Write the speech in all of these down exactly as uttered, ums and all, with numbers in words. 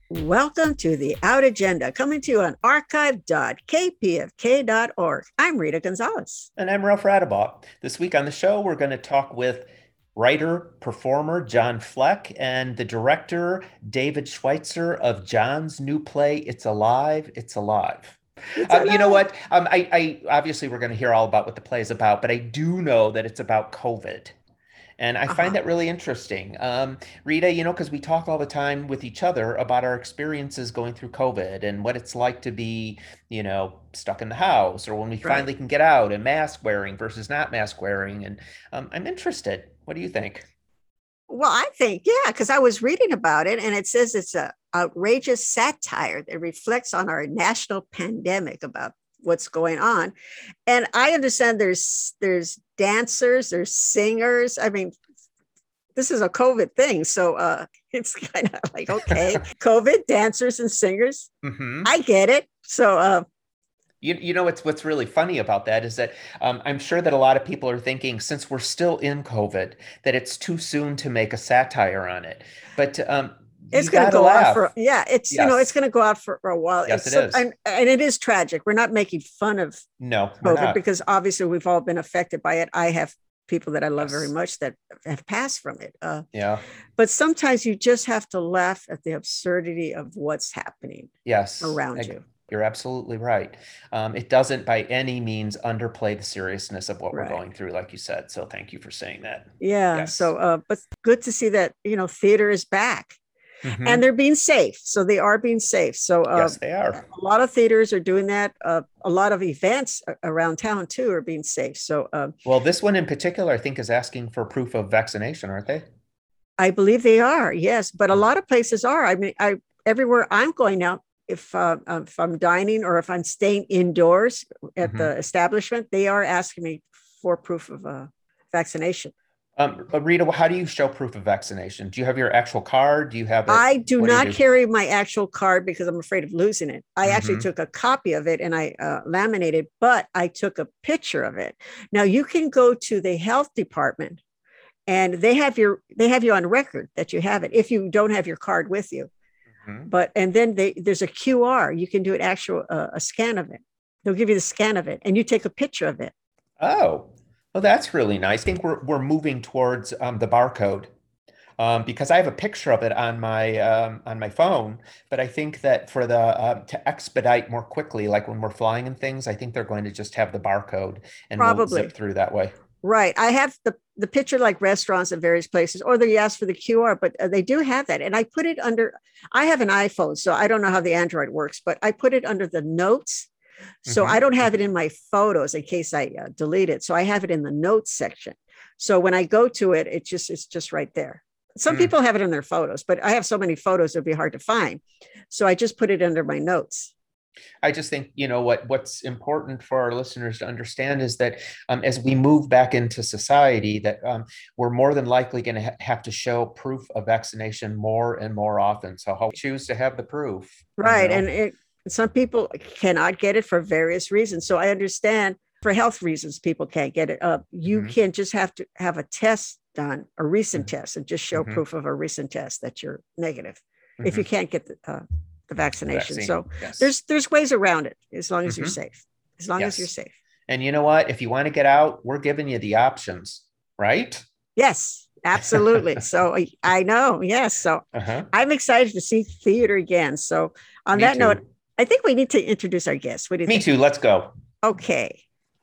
Welcome to the Out Agenda, coming to you on archive dot k p f k dot org. I'm Rita Gonzalez. And I'm Ralph Radabaugh. This week on the show, we're going to talk with writer, performer John Fleck and the director David Schweitzer of John's new play, It's Alive, It's Alive. It's Um, you know alive. what? Um, I, I obviously we're going to hear all about what the play is about, but I do know that it's about COVID. And I find Uh-huh. that really interesting. Um, Rita, you know, because we talk all the time with each other about our experiences going through COVID and what it's like to be, you know, stuck in the house or when we Right. finally can get out and mask wearing versus not mask wearing. And um, I'm interested. What do you think? Well, I think, yeah, because I was reading about it and it says it's a outrageous satire that reflects on our national pandemic about what's going on. And I understand there's there's dancers, there's singers. I mean, this is a COVID thing. So uh it's kind of like, okay, COVID, dancers and singers. hmm I get it. So uh You, you know what's what's really funny about that is that um, I'm sure that a lot of people are thinking, since we're still in COVID, that it's too soon to make a satire on it. But um, it's you going to gotta go on for laugh. yeah it's you know it's Yes, going to go out for, for a while. yes, It's it so is. and, and it is tragic. We're not making fun of No, we're COVID not. because obviously we've all been affected by it. I have people that I love very Yes. much that have passed from it, uh, Yeah. but sometimes you just have to laugh at the absurdity of what's happening Yes. around Eg- you. You're absolutely right. Um, it doesn't by any means underplay the seriousness of what we're Right. going through, like you said. So thank you for saying that. Yeah, Yes. so uh but good to see that you know theater is back and hmm they're being safe. So they are being safe. So uh, Yes, they a are. lot of theaters are doing that. Uh, a lot of events around town too are being safe. So uh, Well, this one in particular, I think, is asking for proof of vaccination, aren't they? I believe they are, yes, but a lot of places are. I mean, I everywhere I'm going now, if uh, uh, if I'm dining or if I'm staying indoors at hmm the establishment, they are asking me for proof of uh, vaccination. Um, but Rita, how do you show proof of vaccination? Do you have your actual card? Do you have it? I do What do you not do? carry my actual card because I'm afraid of losing it. I actually hmm took a copy of it and I uh, laminated, but I took a picture of it. Now you can go to the health department and they have your they have you on record that you have it if you don't have your card with you. hmm But and then they there's a Q R. You can do an actual uh, a scan of it. They'll give you the scan of it and you take a picture of it. Oh, well, that's really nice. I think we're we're moving towards um, the barcode um, because I have a picture of it on my um, on my phone. But I think that for the uh, to expedite more quickly, like when we're flying and things, I think they're going to just have the barcode and we'll zip Probably. through that way. Right. I have the the picture like restaurants at various places, or they ask for the Q R, but uh, they do have that. And I put it under, I have an iPhone, so I don't know how the Android works, but I put it under the notes. So I hmm don't have it in my photos in case I uh, delete it. So I have it in the notes section. So when I go to it, it just it's just right there. Some Mm. people have it in their photos, but I have so many photos it'd be hard to find. So I just put it under my notes. I just think, you know, what what's important for our listeners to understand is that um, as we move back into society, that um, we're more than likely going to ha- have to show proof of vaccination more and more often. So how we choose to have the proof, you Right. And know? it, some people cannot get it for various reasons. So I understand for health reasons, people can't get it. Uh, you hmm can just have to have a test done, a recent hmm test, and just show hmm proof of a recent test that you're negative if you hmm can't get the, uh, the The vaccination. vaccine. So Yes. there's there's ways around it as long as you're hmm safe. As long as you're Yes. safe. And you know what? If you want to get out, we're giving you the options, right? Yes, absolutely. So I, I know. Yes. So Uh-huh. I'm excited to see theater again. So on Me that note, too. I think we need to introduce our guests. What do you Me think? too. Let's go. Okay.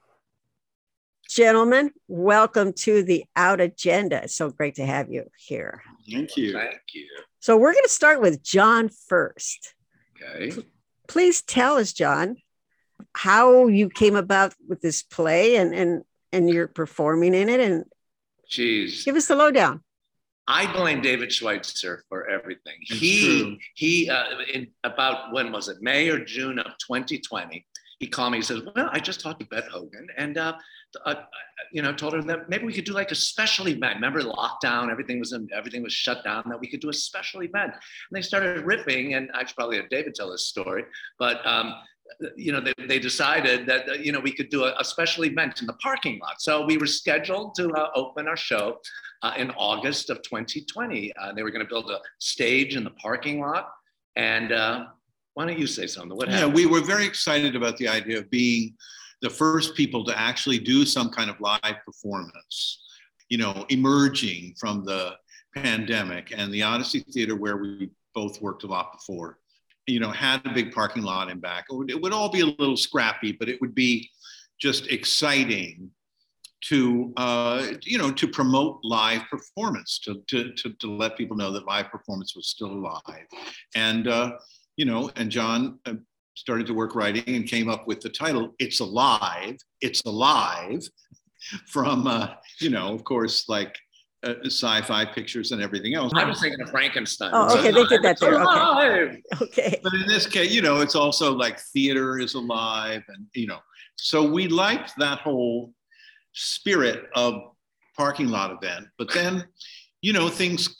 Gentlemen, welcome to the Out Agenda. It's so great to have you here. Thank you. Thank you. So, we're going to start with John first. Okay. Please tell us, John, how you came about with this play and, and, and you're performing in it, and Jeez. give us the lowdown. I blame David Schweitzer for everything. It's he true. he uh, in about when was it? May or June of twenty twenty. He called me. He says, "Well, I just talked to Beth Hogan, and uh, uh, you know, told her that maybe we could do like a special event. Remember lockdown? Everything was in, everything was shut down. That we could do a special event." And they started ripping, and I should probably have David tell this story, but. Um, you know, they, they decided that, uh, you know, we could do a, a special event in the parking lot. So we were scheduled to uh, open our show uh, in August of twenty twenty. Uh, they were going to build a stage in the parking lot. And uh, why don't you say something? What Yeah, happened? we were very excited about the idea of being the first people to actually do some kind of live performance, you know, emerging from the pandemic. And the Odyssey Theater, where we both worked a lot before, you know, had a big parking lot in back. It would, it would all be a little scrappy, but it would be just exciting to, uh, you know, to promote live performance, to, to, to, to let people know that live performance was still alive. And, uh, you know, and John uh, started to work writing and came up with the title, It's Alive, It's Alive, from, uh, you know, of course, like uh, sci-fi pictures and everything else. I was thinking of Frankenstein. Oh, okay, they did that there. Okay. Alive. Okay. But in this case, you know, it's also like theater is alive, and, you know, so we liked that whole spirit of parking lot event. But then, you know, things,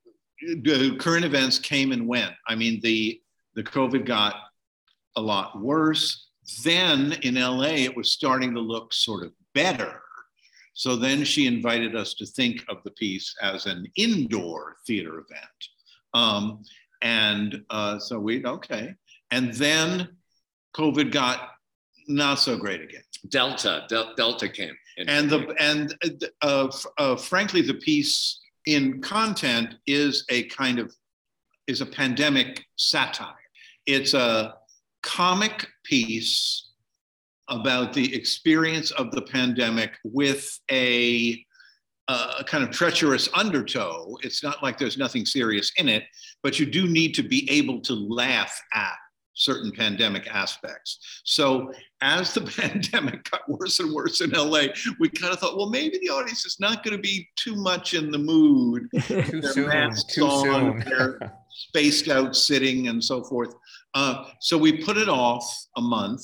uh, current events came and went. I mean, the, the COVID got a lot worse. Then in L A, it was starting to look sort of better. So then she invited us to think of the piece as an indoor theater event. Um, and uh, so we, okay. And then COVID got not so great again. Delta, Del- Delta came. And the and uh, uh, frankly, the piece in content is a kind of, is a pandemic satire. It's a comic piece about the experience of the pandemic with a, a kind of treacherous undertow. It's not like there's nothing serious in it, but you do need to be able to laugh at certain pandemic aspects. So as the pandemic got worse and worse in L A, we kind of thought, well, maybe the audience is not going to be too much in the mood. Too Their soon, masks too on, soon. they're spaced out sitting and so forth. Uh, so we put it off a month.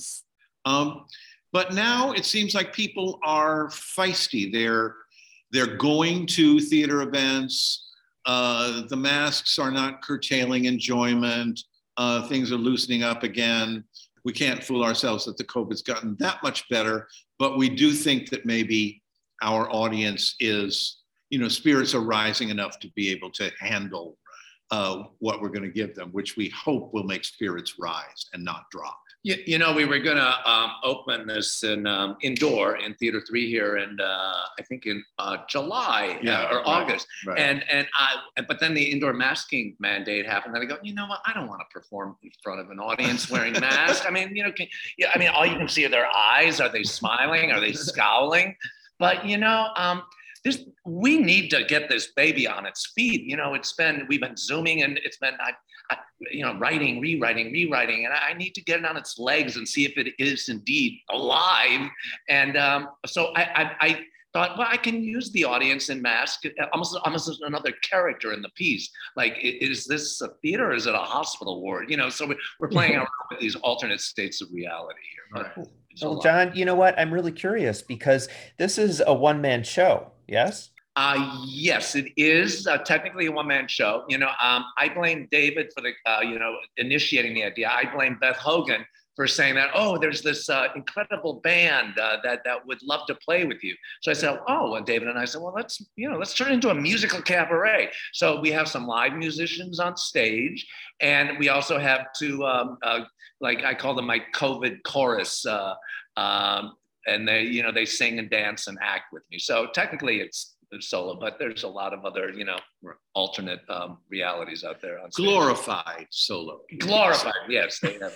Um, but now it seems like people are feisty. They're, they're going to theater events. Uh, the masks are not curtailing enjoyment. Uh, things are loosening up again. We can't fool ourselves that the COVID's gotten that much better, but we do think that maybe our audience is, you know, spirits are rising enough to be able to handle uh, what we're going to give them, which we hope will make spirits rise and not drop. You, you know, we were going to um, open this in um, indoor in Theater Three here, and uh, I think in uh, July Yeah, uh, or right, August. right. And and I, but then the indoor masking mandate happened, and I go, you know what? I don't want to perform in front of an audience wearing masks. I mean, you know, can, yeah, I mean, all you can see are their eyes. Are they smiling? Are they scowling? But you know, um, this we need to get this baby on its feet. You know, it's been we've been zooming, and it's been I, I, you know writing, rewriting, rewriting, and I, I need to get it on its legs and see if it is indeed alive. And um, so I, I, I thought, well, I can use the audience in mask, almost almost as another character in the piece. Like, is this a theater or is it a hospital ward? You know, so we're playing around with these alternate states of reality here. But Well, John, you know what? I'm really curious because this is a one-man show, yes? Uh, yes, it is uh, technically a one-man show. You know, um, I blame David for the, uh, you know, initiating the idea. I blame Beth Hogan for saying that, oh, there's this uh, incredible band uh, that that would love to play with you. So I said, oh, and David and I said, well, let's, you know, let's turn it into a musical cabaret. So we have some live musicians on stage, and we also have two, um, uh, like I call them my COVID chorus, uh, um, and they, you know, they sing and dance and act with me. So technically it's solo, but there's a lot of other, you know, alternate um, realities out there on stage. Glorified solo. Glorified, yes, they have.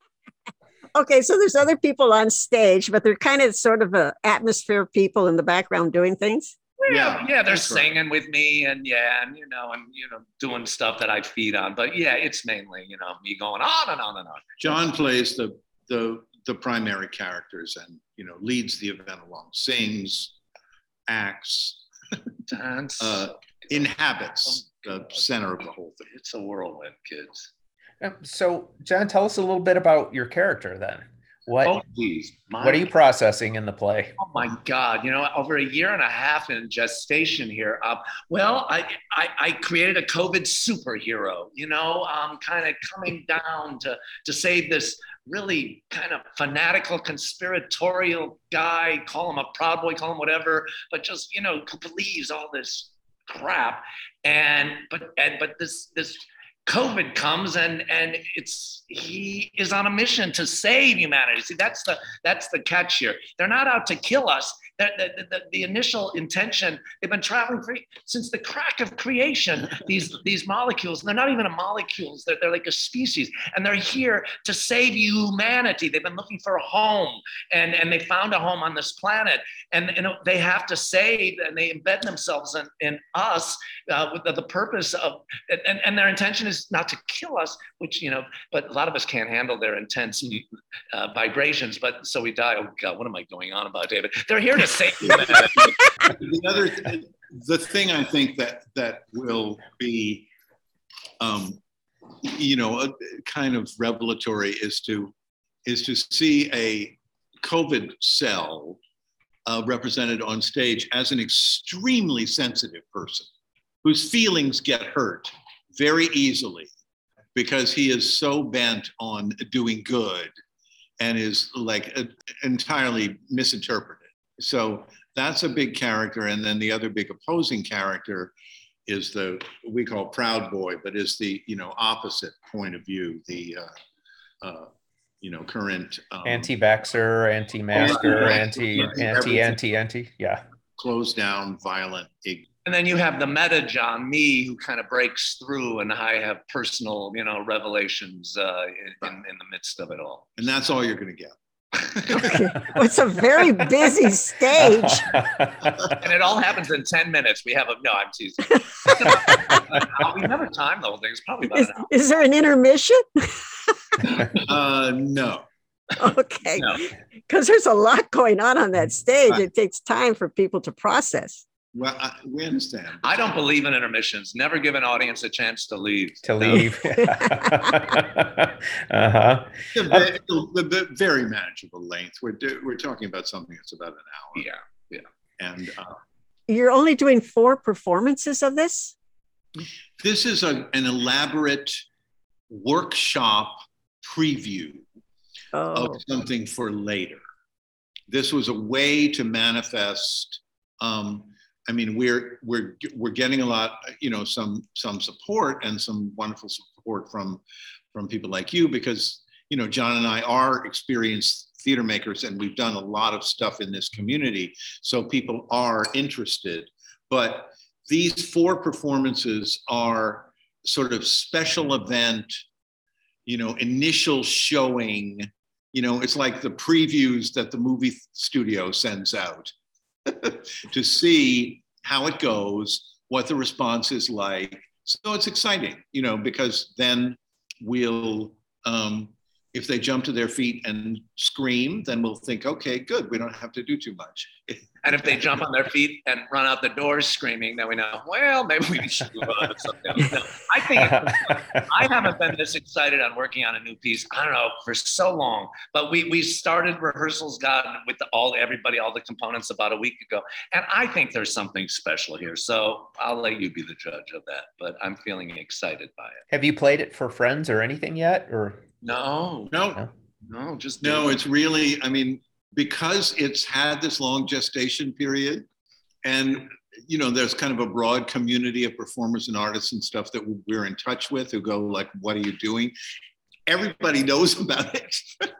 Okay, so there's other people on stage, but they're kind of sort of a atmosphere people in the background doing things. Yeah, Yeah, yeah, they're that's right. singing with me, and yeah, and you know, and you know, doing stuff that I feed on. But yeah, it's mainly, you know, me going on and on and on. John plays the the the primary characters and, you know, leads the event along, sings, acts, Dance. uh, inhabits the center of the whole thing. It's a whirlwind, kids. Um, So, John, tell us a little bit about your character then. What Oh, geez. My what are you processing in the play? Oh my God! You know, over a year and a half in gestation here. Uh, well, I, I I created a COVID superhero. You know, um, kind of coming down to to save this really kind of fanatical, conspiratorial guy. Call him a proud boy, call him whatever, but just, you know, believes all this crap. And but and but this this COVID comes and and it's he is on a mission to save humanity. See, that's the that's the catch here. They're not out to kill us. The, the, the, the initial intention, they've been traveling for, since the crack of creation, these, these molecules, they're not even a molecules, they're, they're like a species, and they're here to save humanity. They've been looking for a home, and, and they found a home on this planet, and, and they have to save, and they embed themselves in, in us uh, with the, the purpose of, and, and their intention is not to kill us, which, you know, but a lot of us can't handle their intense uh, vibrations, but so we die. Oh God, what am I going on about, David? They're here to save humanity. The other, th- the thing I think that that will be, um, you know, a, kind of revelatory is to is to see a COVID cell uh, represented on stage as an extremely sensitive person whose feelings get hurt very easily because he is so bent on doing good and is like uh, entirely misinterpreted. So that's a big character. And then the other big opposing character is the, we call Proud Boy, but is the, you know, opposite point of view, the, uh, uh, you know, current. Um, Anti-vaxxer, anti-masker, anti, anti, anti, anti, yeah. Closed down, violent. And then you have the meta John, me, who kind of breaks through, and I have personal, you know, revelations uh, in, in, in the midst of it all. And that's all you're going to get. Okay. Well, it's a very busy stage. And it all happens in ten minutes. We have a, no, I'm teasing. We never time the whole thing. It's probably about Is, an hour. is there an intermission? uh, no. Okay. Because no. There's a lot going on on that stage. Right. It takes time for people to process. Well, I, we understand. I don't believe in intermissions. Never give an audience a chance to leave. To leave. uh-huh. The, the, the, the very manageable length. We're do, we're talking about something that's about an hour. Yeah, yeah. And uh, you're only doing four performances of this? This is a, an elaborate workshop preview oh. of something for later. This was a way to manifest. Um, I mean, we're we're we're getting a lot, you know, some some support and some wonderful support from from people like you, because, you know, John and I are experienced theater makers, and we've done a lot of stuff in this community, so people are interested. But these four performances are sort of special event, you know, initial showing. You know, it's like the previews that the movie studio sends out. To see how it goes, what the response is like. So it's exciting, you know, because then we'll, um, if they jump to their feet and scream, then we'll think, okay, good, we don't have to do too much. And if they jump on their feet and run out the doors screaming, then we know, well, maybe we should move on to something else. No, I think I haven't been this excited on working on a new piece, I don't know, for so long. But we we started rehearsals, God, with the, all everybody, all the components about a week ago. And I think there's something special here. So I'll let you be the judge of that. But I'm feeling excited by it. Have you played it for friends or anything yet? Or no, no, no, no just no. It's really, I mean, because it's had this long gestation period, and, you know, there's kind of a broad community of performers and artists and stuff that we're in touch with who go like, what are you doing? Everybody knows about it,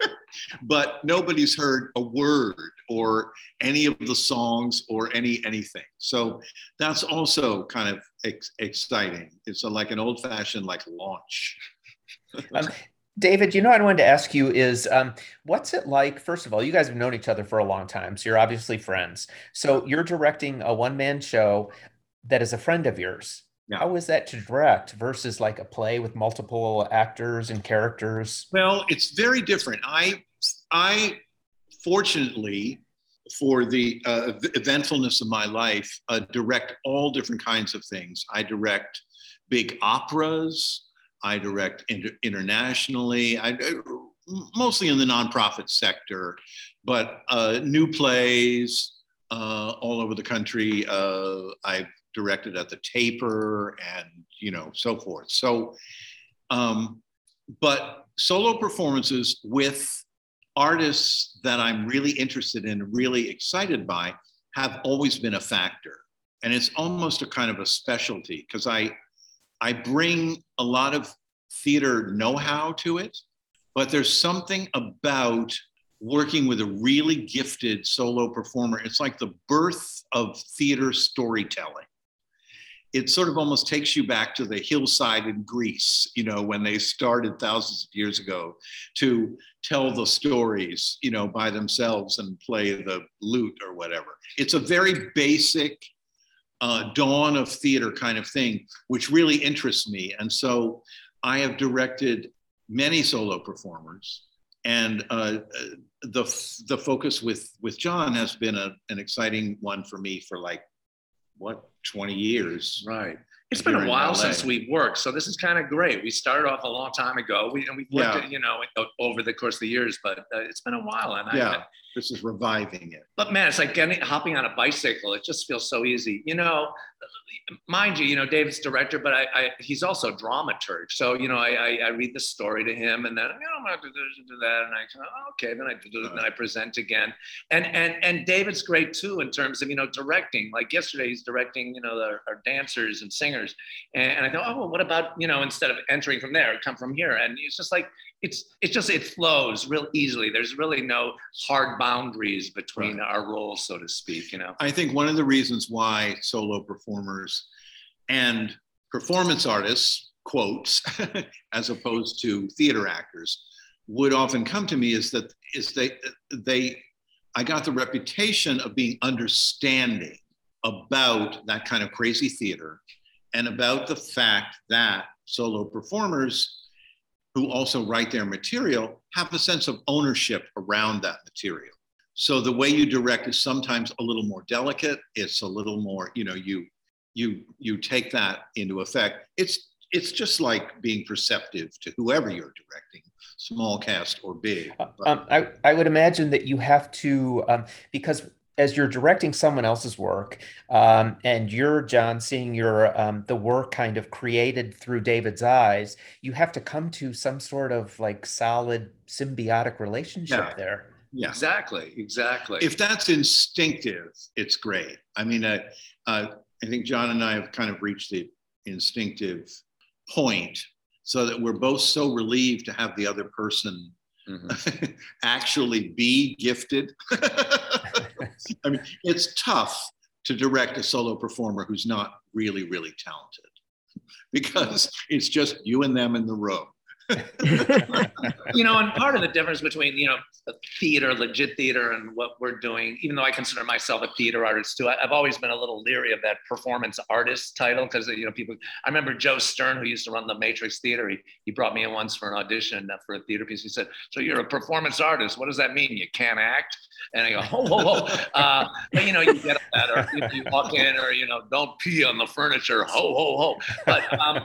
but nobody's heard a word or any of the songs or any anything. So that's also kind of ex- exciting. It's a, like an old fashioned like launch. um, David, you know, what I wanted to ask you is, um, what's it like? First of all, you guys have known each other for a long time, so you're obviously friends. So you're directing a one-man show that is a friend of yours. Yeah. How is that to direct versus like a play with multiple actors and characters? Well, it's very different. I, I fortunately, for the uh, eventfulness of my life, uh, direct all different kinds of things. I direct big operas. I direct inter- internationally, I, mostly in the nonprofit sector, but uh, new plays uh, all over the country. Uh, I've directed at the Taper and, you know, so forth. So, um, but solo performances with artists that I'm really interested in, really excited by, have always been a factor. And it's almost a kind of a specialty, because I, I bring a lot of theater know-how to it, but there's something about working with a really gifted solo performer. It's like the birth of theater storytelling. It sort of almost takes you back to the hillside in Greece, you know, when they started thousands of years ago to tell the stories, you know, by themselves and play the lute or whatever. It's a very basic uh, dawn of theater kind of thing, which really interests me. And so I have directed many solo performers, and uh, the the focus with with John has been a, an exciting one for me for like, what, twenty years. Right. It's been a while since we've worked, so this is kind of great. We started off a long time ago, we, and we've worked, yeah. it, you know, over the course of the years, but uh, it's been a while. And yeah, I, this is reviving it. But man, it's like getting hopping on a bicycle. It just feels so easy, you know. Mind you, you know, David's director, but I, I he's also a dramaturg. So, you know, I, I, I read the story to him, and then, you know, I'm going to do that, and I oh, okay, then I do it, and then I present again. And and and David's great too in terms of, you know, directing. Like yesterday, he's directing, you know, the, our dancers and singers, and, and I thought, oh, well, what about, you know, instead of entering from there, come from here, and it's just like it's it's just it flows real easily. There's really no hard boundaries between right. our roles, so to speak. You know, I think one of the reasons why solo performers and performance artists, quotes, as opposed to theater actors, would often come to me is that is they they I got the reputation of being understanding about that kind of crazy theater, and about the fact that solo performers who also write their material have a sense of ownership around that material. So the way you direct is sometimes a little more delicate. It's a little more, you know, you you you take that into effect. It's it's just like being perceptive to whoever you're directing, small cast or big. Um, I, I would imagine that you have to, um, because as you're directing someone else's work, um, and you're, John, seeing your um, the work kind of created through David's eyes, you have to come to some sort of like solid symbiotic relationship yeah. there. Yeah, exactly, exactly. If that's instinctive, it's great. I mean, uh, uh, I think John and I have kind of reached the instinctive point, so that we're both so relieved to have the other person mm-hmm. actually be gifted. I mean, it's tough to direct a solo performer who's not really, really talented, because it's just you and them in the room. You know, and part of the difference between, you know, theater, legit theater, and what we're doing, even though I consider myself a theater artist too, I, I've always been a little leery of that performance artist title, because, you know, people, I remember Joe Stern, who used to run the Matrix Theater, he, he brought me in once for an audition for a theater piece. He said, so you're a performance artist, what does that mean? You can't act? And I go, oh, whoa, whoa. Uh, but, you know, you get that, or you, you walk in, or, you know, don't pee on the furniture, ho, ho, ho. But, um,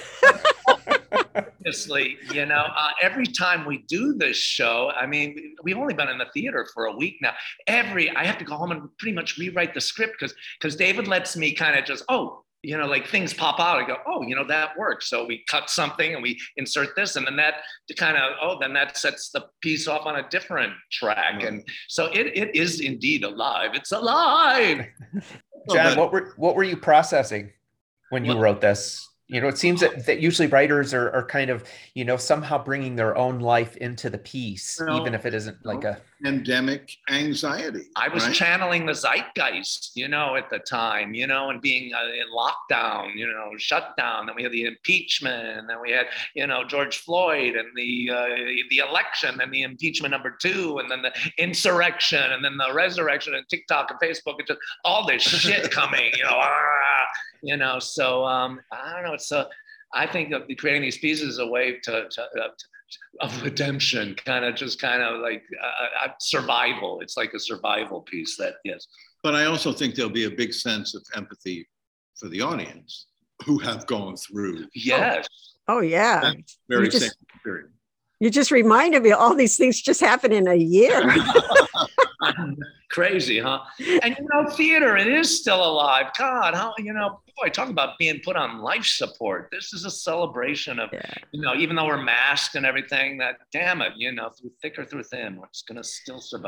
obviously, you know, uh, every time we do this show, I mean, we've only been in the theater for a week now. Every, I have to go home and pretty much rewrite the script, because because David lets me kind of just, oh, you know, like things pop out. I go, oh, you know, that works. So we cut something and we insert this, and then that kind of, oh, then that sets the piece off on a different track. And so it it is indeed alive. It's alive. John, what were what were you processing when you wrote this? You know, it seems that, that usually writers are, are kind of, you know, somehow bringing their own life into the piece, you know, even if it isn't like a pandemic anxiety. I was right? channeling the zeitgeist, you know, at the time, you know, and being uh, in lockdown, you know, shut down. Then we had the impeachment, and then we had, you know, George Floyd, and the uh, the election, and the impeachment number two, and then the insurrection, and then the resurrection, and TikTok and Facebook, and just all this shit coming, you know, ah, you know. So um, I don't know. It's a, I think of creating these pieces is a way to, to, uh, to of redemption, kind of just kind of like uh, survival. It's like a survival piece that, yes. But I also think there'll be a big sense of empathy for the audience who have gone through. Yes. Oh, yeah. That's very just, same period. You just reminded me all these things just happened in a year. Crazy, huh? And, you know, theater, it is still alive. God, how, you know, boy, talk about being put on life support. This is a celebration of, yeah. you know, even though we're masked and everything, that, damn it, you know, through thick or through thin, it's going to still survive.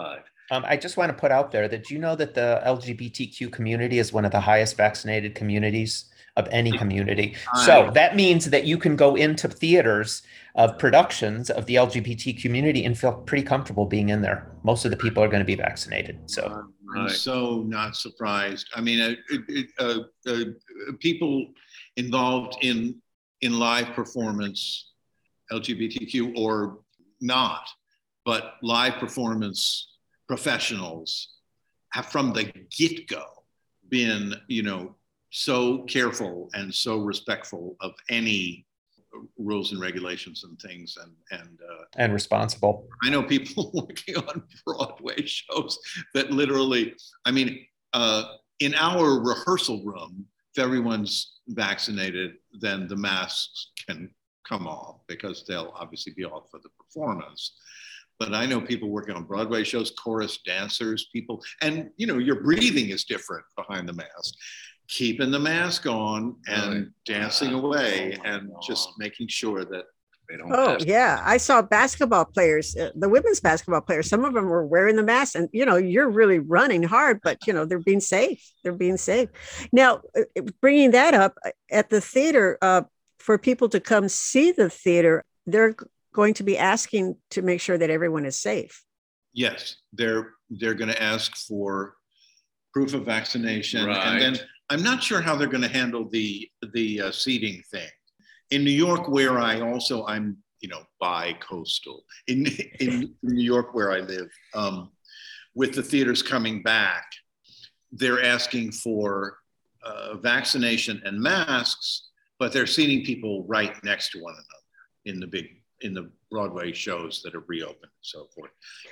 Um, I just want to put out there that you know that the L G B T Q community is one of the highest vaccinated communities of any community. So that means that you can go into theaters of productions of the L G B T community and feel pretty comfortable being in there. Most of the people are going to be vaccinated. So I'm so not surprised. I mean, uh, it, uh, uh, people involved in in live performance, L G B T Q or not, but live performance professionals have from the get-go been, you know, so careful and so respectful of any rules and regulations and things, and and uh, and responsible. I know people working on Broadway shows that literally, I mean, uh, in our rehearsal room, if everyone's vaccinated, then the masks can come off because they'll obviously be off for the performance. But I know people working on Broadway shows, chorus dancers, people, and you know, your breathing is different behind the mask. Keeping the mask on and right. dancing away oh and God. just making sure that they don't. Oh, yeah. I saw basketball players, uh, the women's basketball players, some of them were wearing the mask, and, you know, you're really running hard, but, you know, they're being safe. They're being safe. Now, bringing that up at the theater, uh, for people to come see the theater, they're going to be asking to make sure that everyone is safe. Yes, they're they're going to ask for proof of vaccination, right. and then I'm not sure how they're going to handle the the uh, seating thing. In New York, where I also I'm you know bi-coastal in in New York where I live, um, with the theaters coming back, they're asking for uh, vaccination and masks, but they're seating people right next to one another in the big. in the Broadway shows that have reopened and so forth.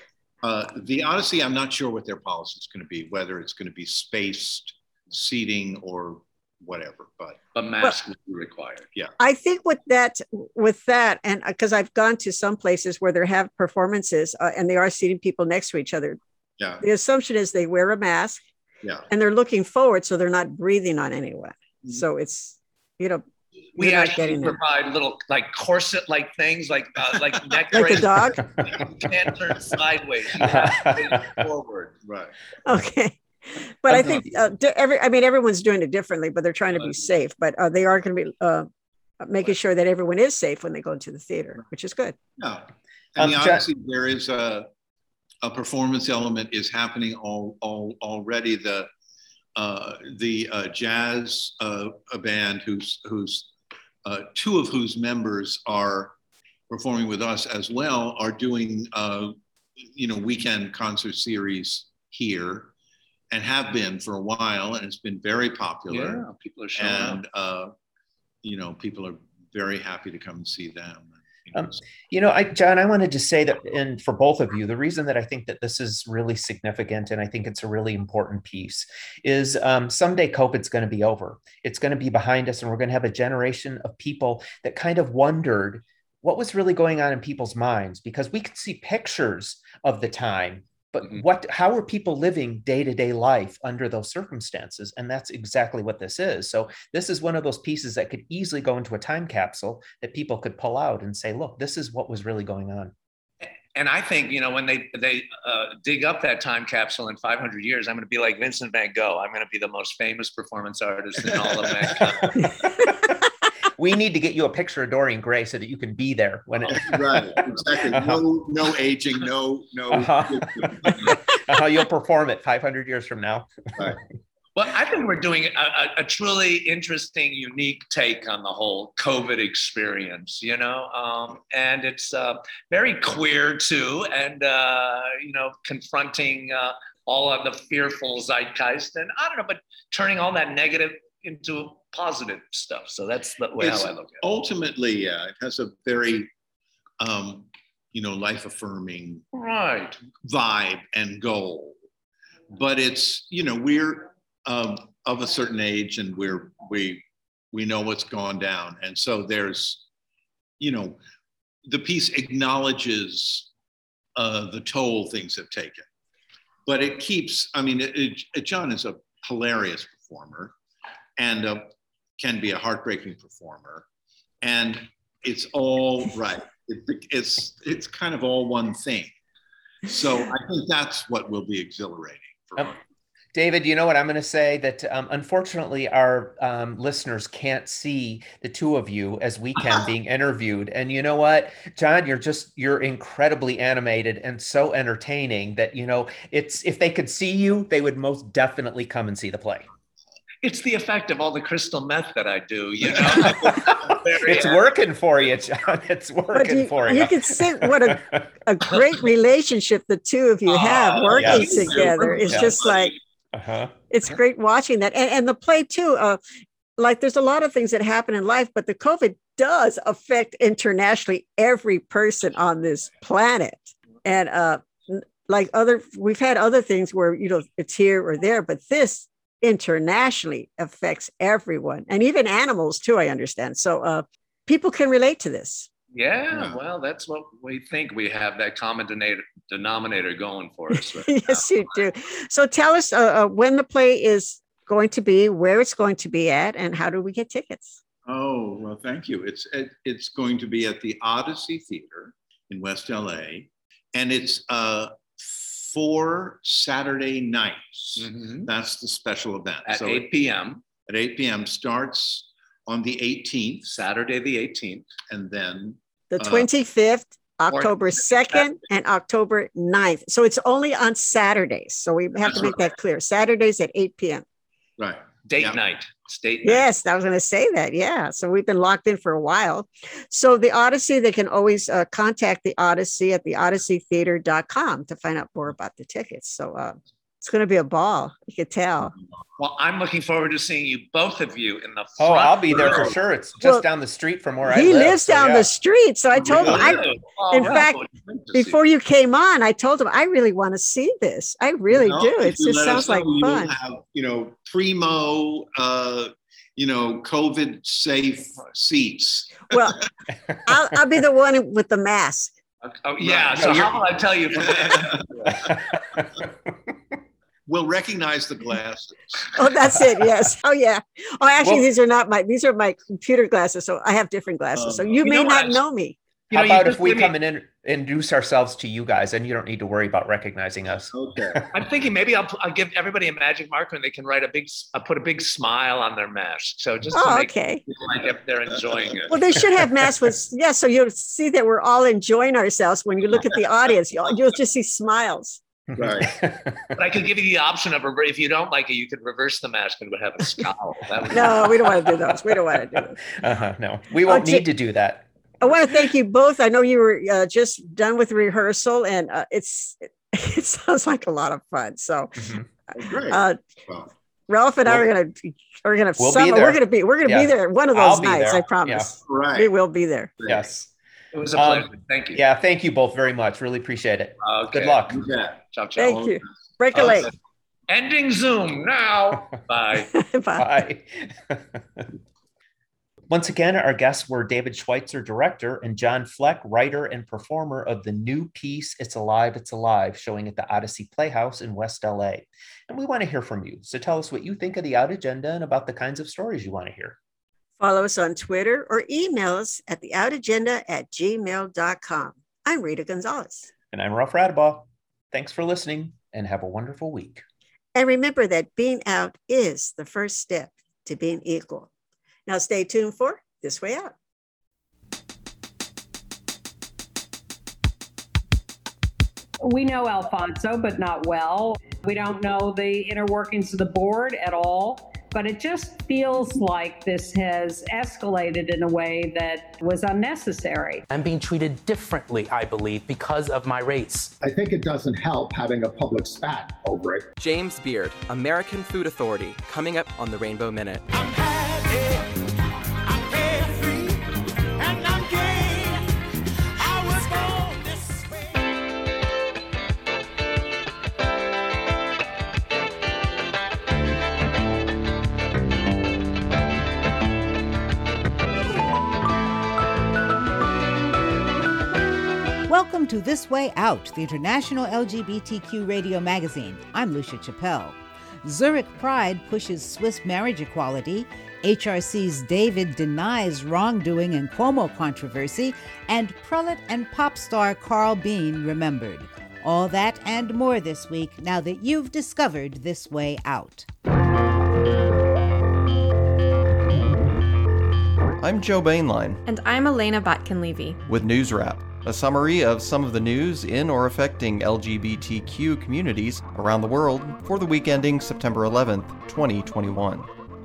Uh, the Odyssey, I'm not sure what their policy is going to be, whether it's going to be spaced seating or whatever, but a mask will be required. Yeah. I think with that, with that, and because I've gone to some places where they have performances uh, and they are seating people next to each other. Yeah. The assumption is they wear a mask. Yeah. And they're looking forward, so they're not breathing on anyone. Mm-hmm. So it's, you know, we actually provide little like corset like things like uh, like neck like a dog. You can't turn sideways. You have to forward. Right. Okay. But I think uh, every I mean everyone's doing it differently, but they're trying to be safe. But uh, they are going to be uh, making sure that everyone is safe when they go into the theater, which is good. Yeah. And um, obviously there is a a performance element is happening all all already. The uh, the uh, jazz uh, a band who's who's Uh, two of whose members are performing with us as well are doing, uh, you know, weekend concert series here and have been for a while, and it's been very popular. Yeah, people are showing and, up. Uh, you know, people are very happy to come and see them. You know, um, you know I, John, I wanted to say that, and for both of you, the reason that I think that this is really significant, and I think it's a really important piece, is um, someday COVID's going to be over. It's going to be behind us, and we're going to have a generation of people that kind of wondered what was really going on in people's minds, because we could see pictures of the time, but mm-hmm. what, how are people living day-to-day life under those circumstances? And that's exactly what this is. So this is one of those pieces that could easily go into a time capsule that people could pull out and say, look, this is what was really going on. And I think, you know, when they they uh, dig up that time capsule in five hundred years, I'm going to be like Vincent van Gogh. I'm going to be the most famous performance artist in all of mankind. We need to get you a picture of Dorian Gray so that you can be there when it. Right, exactly. No, no aging, no, no. Uh-huh. uh-huh. You'll perform it five hundred years from now. Right. Well, I think we're doing a, a, a truly interesting, unique take on the whole COVID experience, you know, um, and it's uh, very queer too, and, uh, you know, confronting uh, all of the fearful zeitgeist, and I don't know, but turning all that negative into positive stuff. So that's the way it's, how I look at it. Ultimately, yeah, it has a very, um, you know, life-affirming right. vibe and goal. But it's, you know, we're um, of a certain age, and we're we we know what's gone down, and so there's, you know, the piece acknowledges uh, the toll things have taken, but it keeps. I mean, it, it, John is a hilarious performer, and uh, can be a heartbreaking performer, and it's all right. It, it's it's kind of all one thing, So I think that's what will be exhilarating for Um, us. David, you know what I'm going to say? That um, unfortunately, our um, listeners can't see the two of you as we can being interviewed. And you know what, John, you're just you're incredibly animated and so entertaining that, you know, it's if they could see you, they would most definitely come and see the play. It's the effect of all the crystal meth that I do, you know. It's working for you, John. It's working you, for you. You can see what a, a great relationship the two of you have working yes. together. It's Yes. just like, Uh-huh. it's great watching that. And, and the play too, uh, like there's a lot of things that happen in life, but the COVID does affect internationally every person on this planet. And uh, like other, we've had other things where, you know, it's here or there, but this internationally affects everyone and even animals too, I understand. So uh, people can relate to this. Yeah, Yeah. well, that's what we think. We have that common denominator, denominator going for us. Right Yes, now. you do. So tell us uh, uh, when the play is going to be, where it's going to be at, and how do we get tickets? Oh, well, thank you. It's it, it's going to be at the Odyssey Theater in West L A, and it's uh, four Saturday nights. Mhm. That's the special event. At So eight p.m. at eight p.m. starts on the eighteenth, Saturday the eighteenth. and then The Uh, twenty-fifth, October second, and October ninth. So it's only on Saturdays. So we have That's to make that clear. Saturdays at eight p.m. right. Date Yeah. night. It's date night. Yes, I was going to say that. Yeah. So we've been locked in for a while. So the Odyssey, they can always uh, contact the Odyssey at the odyssey theater dot com to find out more about the tickets. So uh, it's going to be a ball. You can tell. Well, I'm looking forward to seeing you, both of you, in the front Oh, I'll be there for row. sure. It's just Well, down the street from where I He live. lives so down yeah. the street. So I told him, I, Really? Oh, in well, fact, it's great to see. before you came on, I told him, I really want to see this. I really Well, do. if It you just let sounds us know, like we will fun. have, you know, primo, uh, you know, COVID safe seats. Well, I'll, I'll be the one with the mask. Oh, yeah. Right. So No, you're- how will I tell you? We'll recognize the glasses. Oh, that's it. Yes. Oh, yeah. Oh, actually, Well- these are not my, these are my computer glasses. So I have different glasses. So Oh. you You may know not what? know me. You How know, you about if just we give me- come and in, introduce ourselves to you guys, and you don't need to worry about recognizing us? Okay. I'm thinking maybe I'll, I'll give everybody a magic marker and they can write a big, I'll put a big smile on their mask. So just to Oh, make okay. it feel like if they're enjoying it. Well, they should have masks with, yeah. So you'll see that we're all enjoying ourselves. When you look at the audience, you'll, you'll just see smiles. Right. But I could give you the option of, rever- if you don't like it, you could reverse the mask and would have a scowl. That would No, we don't want to do those. We don't want to do those. uh-huh, no, we won't Oh, need to do that. I want to thank you both. I know you were uh, just done with rehearsal, and uh, it's it sounds like a lot of fun. So, Mhm. Great. uh, Well, Ralph and I are We'll- gonna are gonna We'll be summer, there. we're gonna be we're gonna Yeah. be there one of I'll those be nights. there. I promise. We right. will be there. Yes. It was a Um, pleasure. Thank you. Yeah. Thank you both very much. Really appreciate it. Okay. Good luck. You bet. Ciao, ciao. Thank you. Break a Okay. leg. Ending Zoom now. Bye. Bye. Bye. Once again, our guests were David Schweitzer, director, and John Fleck, writer and performer of the new piece, It's Alive, It's Alive, showing at the Odyssey Playhouse in West L A. And we want to hear from you. So tell us what you think of the Out Agenda and about the kinds of stories you want to hear. Follow us on Twitter or email us at the out agenda at gmail dot com. I'm Rita Gonzalez. And I'm Ralph Radabaugh. Thanks for listening and have a wonderful week. And remember that being out is the first step to being equal. Now stay tuned for This Way Out. We know Alfonso, but not well. We don't know the inner workings of the board at all, but it just feels like this has escalated in a way that was unnecessary. I'm being treated differently, I believe, because of my race. I think it doesn't help having a public spat over it. James Beard, American Food Authority, coming up on the Rainbow Minute. I'm happy, I'm carefree, and I'm gay. I was born this way. Welcome to This Way Out, the international L G B T Q radio magazine. I'm Lucia Chappelle. Zurich Pride pushes Swiss marriage equality, H R C's David denies wrongdoing in Cuomo controversy, and prelate and pop star Carl Bean remembered. All that and more this week, now that you've discovered This Way Out. I'm Joe Bainline. And I'm Elena Botkin-Levy. With News Wrap, a summary of some of the news in or affecting L G B T Q communities around the world for the week ending September eleventh, twenty twenty-one.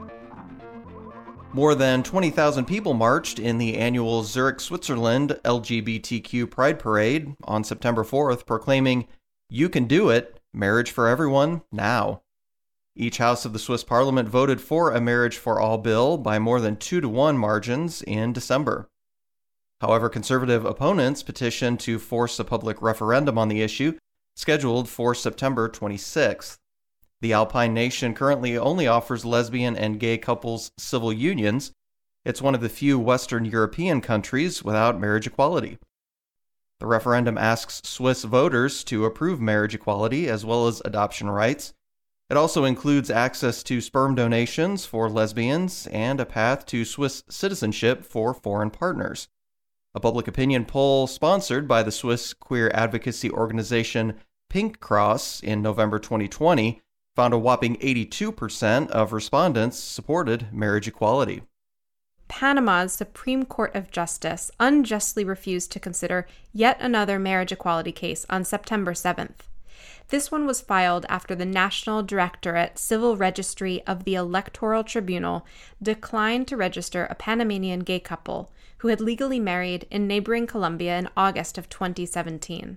More than twenty thousand people marched in the annual Zurich, Switzerland L G B T Q Pride Parade on September fourth, proclaiming, "You can do it, marriage for everyone, now." Each house of the Swiss parliament voted for a Marriage for All bill by more than two to one margins in December. However, conservative opponents petitioned to force a public referendum on the issue, scheduled for September twenty-sixth. The Alpine nation currently only offers lesbian and gay couples civil unions. It's one of the few Western European countries without marriage equality. The referendum asks Swiss voters to approve marriage equality as well as adoption rights. It also includes access to sperm donations for lesbians and a path to Swiss citizenship for foreign partners. A public opinion poll sponsored by the Swiss queer advocacy organization Pink Cross in November twenty twenty found a whopping eighty-two percent of respondents supported marriage equality. Panama's Supreme Court of Justice unjustly refused to consider yet another marriage equality case on September seventh. This one was filed after the National Directorate Civil Registry of the Electoral Tribunal declined to register a Panamanian gay couple who had legally married in neighboring Colombia in August of twenty seventeen.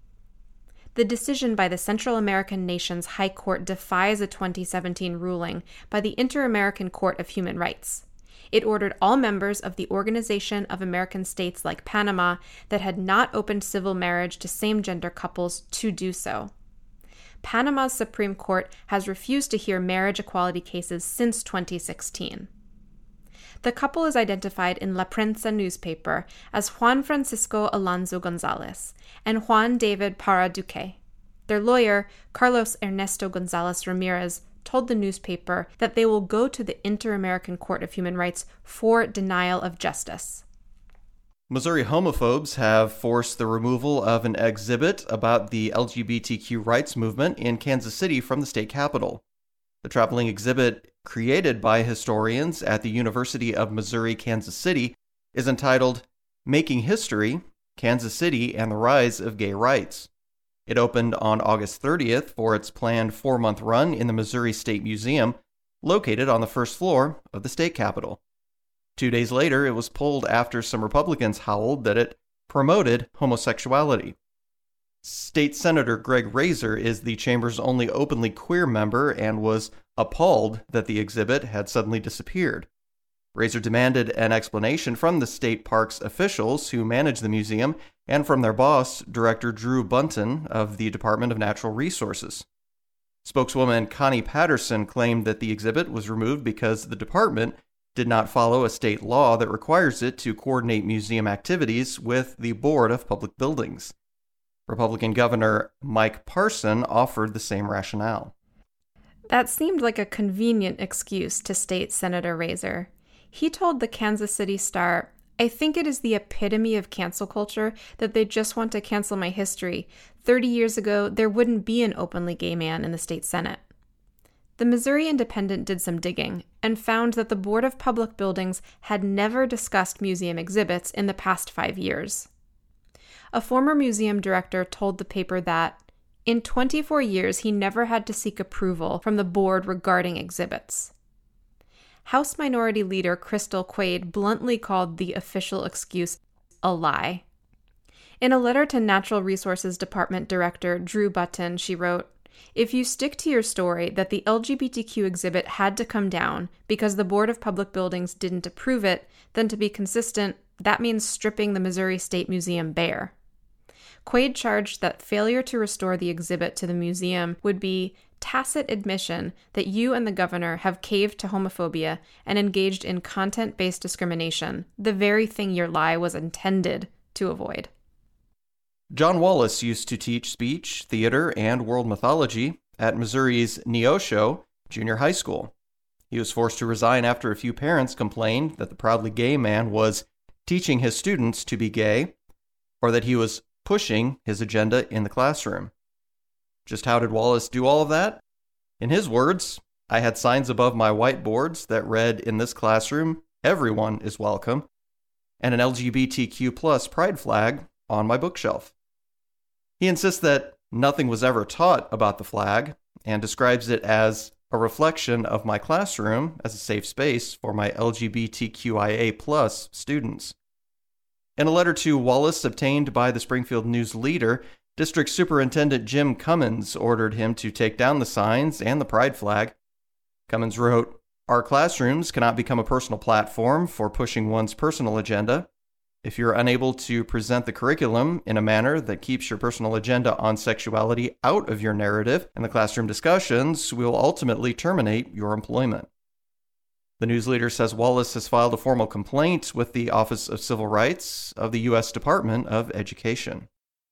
The decision by the Central American nation's High Court defies a twenty seventeen ruling by the Inter-American Court of Human Rights. It ordered all members of the Organization of American States like Panama that had not opened civil marriage to same-gender couples to do so. Panama's Supreme Court has refused to hear marriage equality cases since twenty sixteen. The couple is identified in La Prensa newspaper as Juan Francisco Alonso Gonzalez and Juan David Parra Duque. Their lawyer, Carlos Ernesto Gonzalez Ramirez, told the newspaper that they will go to the Inter-American Court of Human Rights for denial of justice. Missouri homophobes have forced the removal of an exhibit about the L G B T Q rights movement in Kansas City from the state capitol. The traveling exhibit, created by historians at the University of Missouri, Kansas City, is entitled Making History, Kansas City and the Rise of Gay Rights. It opened on August thirtieth for its planned four-month run in the Missouri State Museum, located on the first floor of the state capitol. Two days later, it was pulled after some Republicans howled that it promoted homosexuality. State Senator Greg Razor is the chamber's only openly queer member and was appalled that the exhibit had suddenly disappeared. Razor demanded an explanation from the state parks officials who manage the museum and from their boss, Director Drew Bunton of the Department of Natural Resources. Spokeswoman Connie Patterson claimed that the exhibit was removed because the department did not follow a state law that requires it to coordinate museum activities with the Board of Public Buildings. Republican Governor Mike Parson offered the same rationale. That seemed like a convenient excuse to State Senator Razor. He told the Kansas City Star, "I think it is the epitome of cancel culture that they just want to cancel my history. Thirty years ago, there wouldn't be an openly gay man in the state Senate." The Missouri Independent did some digging and found that the Board of Public Buildings had never discussed museum exhibits in the past five years. A former museum director told the paper that, in twenty-four years, he never had to seek approval from the board regarding exhibits. House Minority Leader Crystal Quaid bluntly called the official excuse a lie. In a letter to Natural Resources Department Director Drew Bunton, she wrote, "If you stick to your story that the L G B T Q exhibit had to come down because the Board of Public Buildings didn't approve it, then to be consistent, that means stripping the Missouri State Museum bare." Quaid charged that failure to restore the exhibit to the museum would be tacit admission that you and the governor have caved to homophobia and engaged in content-based discrimination, the very thing your lie was intended to avoid. John Wallace used to teach speech, theater, and world mythology at Missouri's Neosho Junior High School. He was forced to resign after a few parents complained that the proudly gay man was teaching his students to be gay, or that he was pushing his agenda in the classroom. Just how did Wallace do all of that? In his words, I had signs above my whiteboards that read, "In this classroom, everyone is welcome," and an L G B T Q plus pride flag on my bookshelf. He insists that nothing was ever taught about the flag and describes it as a reflection of my classroom as a safe space for my L G B T Q I A plus students. In a letter to Wallace obtained by the Springfield News Leader, District Superintendent Jim Cummins ordered him to take down the signs and the pride flag. Cummins wrote, "Our classrooms cannot become a personal platform for pushing one's personal agenda. If you're unable to present the curriculum in a manner that keeps your personal agenda on sexuality out of your narrative and the classroom discussions, we will ultimately terminate your employment." The news leader says Wallace has filed a formal complaint with the Office of Civil Rights of the U S Department of Education.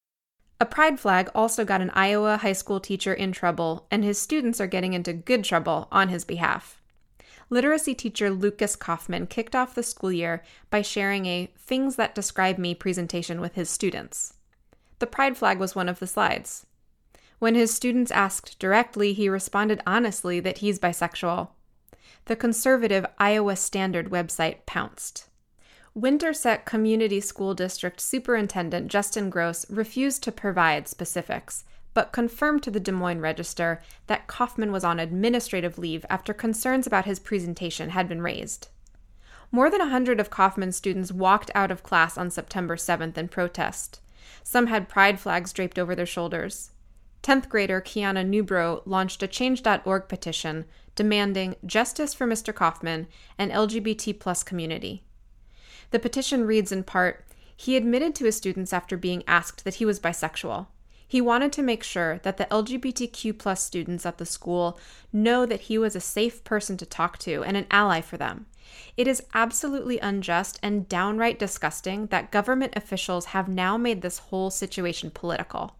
A pride flag also got an Iowa high school teacher in trouble, and his students are getting into good trouble on his behalf. Literacy teacher Lucas Kaufman kicked off the school year by sharing a Things That Describe Me presentation with his students. The pride flag was one of the slides. When his students asked directly, he responded honestly that he's bisexual. The conservative Iowa Standard website pounced. Winterset Community School District Superintendent Justin Gross refused to provide specifics, but confirmed to the Des Moines Register that Kaufman was on administrative leave after concerns about his presentation had been raised. More than a hundred of Kaufman's students walked out of class on September seventh in protest. Some had pride flags draped over their shoulders. tenth grader Kiana Newbro launched a change dot org petition demanding justice for Mister Kaufman and L G B T plus community. The petition reads in part, he admitted to his students after being asked that he was bisexual. He wanted to make sure that the L G B T Q plus students at the school know that he was a safe person to talk to and an ally for them. It is absolutely unjust and downright disgusting that government officials have now made this whole situation political.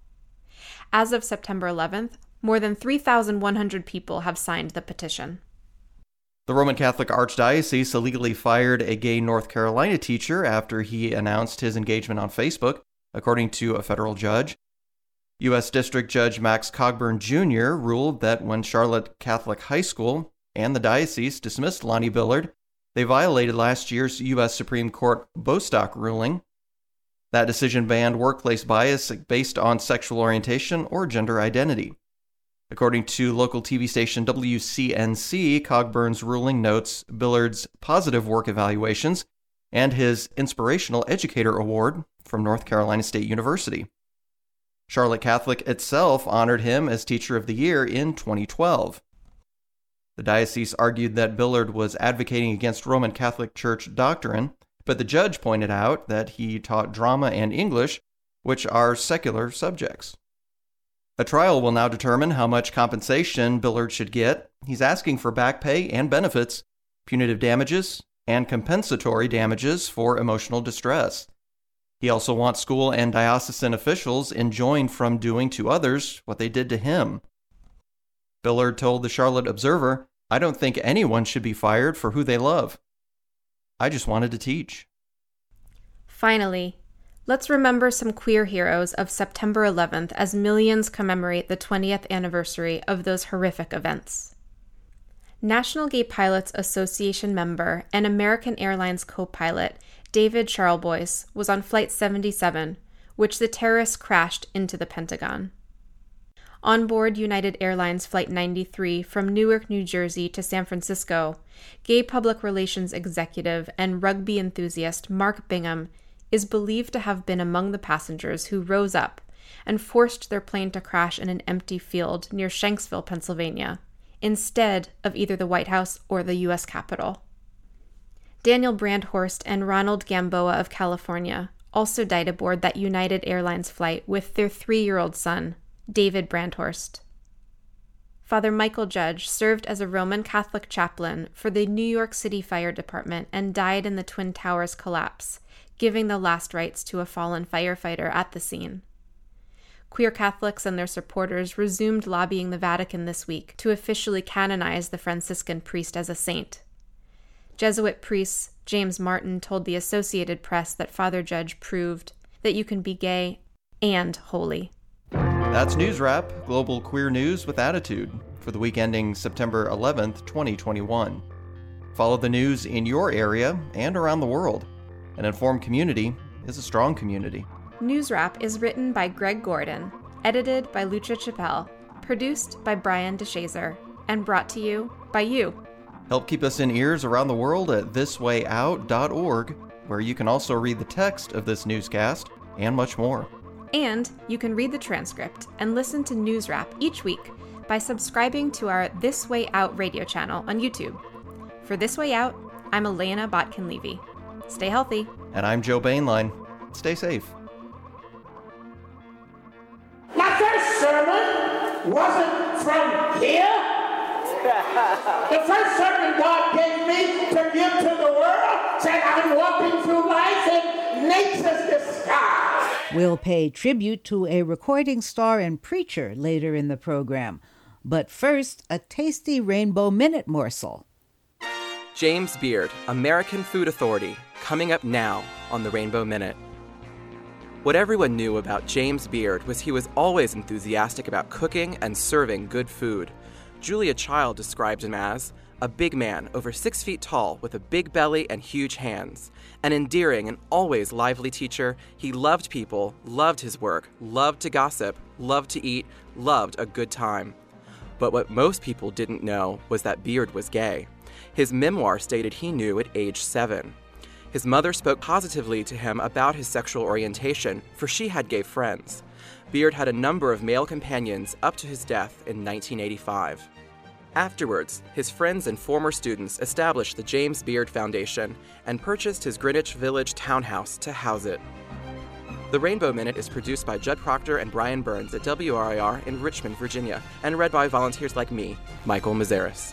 As of September eleventh, more than three thousand one hundred people have signed the petition. The Roman Catholic Archdiocese illegally fired a gay North Carolina teacher after he announced his engagement on Facebook, according to a federal judge. U S District Judge Max Cogburn Junior ruled that when Charlotte Catholic High School and the diocese dismissed Lonnie Billard, they violated last year's U S Supreme Court Bostock ruling. That decision banned workplace bias based on sexual orientation or gender identity. According to local T V station W C N C, Cogburn's ruling notes Billard's positive work evaluations and his Inspirational Educator Award from North Carolina State University. Charlotte Catholic itself honored him as Teacher of the Year in twenty twelve. The diocese argued that Billard was advocating against Roman Catholic Church doctrine, but the judge pointed out that he taught drama and English, which are secular subjects. A trial will now determine how much compensation Billard should get. He's asking for back pay and benefits, punitive damages, and compensatory damages for emotional distress. He also wants school and diocesan officials enjoined from doing to others what they did to him. Billard told the Charlotte Observer, "I don't think anyone should be fired for who they love. I just wanted to teach." Finally, let's remember some queer heroes of September eleventh as millions commemorate the twentieth anniversary of those horrific events. National Gay Pilots Association member and American Airlines co-pilot David Charlebois was on Flight seventy-seven, which the terrorists crashed into the Pentagon. On board United Airlines Flight ninety-three from Newark, New Jersey to San Francisco, gay public relations executive and rugby enthusiast Mark Bingham is believed to have been among the passengers who rose up and forced their plane to crash in an empty field near Shanksville, Pennsylvania, instead of either the White House or the U S Capitol. Daniel Brandhorst and Ronald Gamboa of California also died aboard that United Airlines flight with their three-year-old son, David Brandhorst. Father Michael Judge served as a Roman Catholic chaplain for the New York City Fire Department and died in the Twin Towers collapse, giving the last rites to a fallen firefighter at the scene. Queer Catholics and their supporters resumed lobbying the Vatican this week to officially canonize the Franciscan priest as a saint. Jesuit priest James Martin told the Associated Press that Father Judge proved that you can be gay and holy. That's News Wrap, global queer news with attitude, for the week ending September eleventh, twenty twenty-one. Follow the news in your area and around the world. An informed community is a strong community. News Wrap is written by Greg Gordon, edited by Lucia Chappelle, produced by Brian DeShazer, and brought to you by you. Help keep us in ears around the world at this way out dot org, where you can also read the text of this newscast and much more. And you can read the transcript and listen to News Wrap each week by subscribing to our This Way Out radio channel on YouTube. For This Way Out, I'm Elena Botkin-Levy. Stay healthy. And I'm Joe Bainline. Stay safe. My first sermon wasn't from here. The first sermon God gave me to give to the world said I'm walking through life in nature's disguise. We'll pay tribute to a recording star and preacher later in the program. But first, a tasty Rainbow Minute morsel. James Beard, American Food Authority, coming up now on the Rainbow Minute. What everyone knew about James Beard was he was always enthusiastic about cooking and serving good food. Julia Child described him as a big man over six feet tall with a big belly and huge hands. An endearing and always lively teacher, he loved people, loved his work, loved to gossip, loved to eat, loved a good time. But what most people didn't know was that Beard was gay. His memoir stated he knew at age seven. His mother spoke positively to him about his sexual orientation, for she had gay friends. Beard had a number of male companions up to his death in nineteen eighty-five. Afterwards, his friends and former students established the James Beard Foundation and purchased his Greenwich Village townhouse to house it. The Rainbow Minute is produced by Judd Proctor and Brian Burns at W R I R in Richmond, Virginia, and read by volunteers like me, Michael Mazeris.